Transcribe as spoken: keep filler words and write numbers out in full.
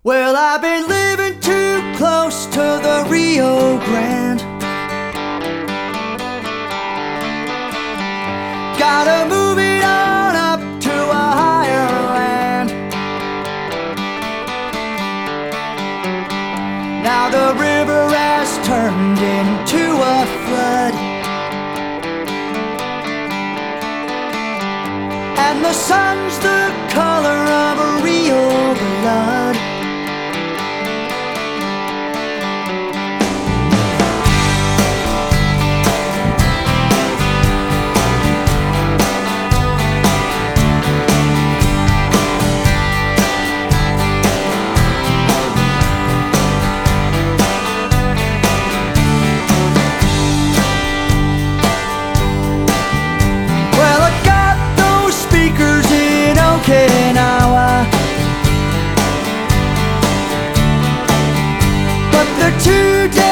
Well, I've been living too close to the Rio Grande. Gotta move it on up to a higher land. Now the river has turned into a flood, and the sun's the color of a Rio blood. Okinawa, but they're too damn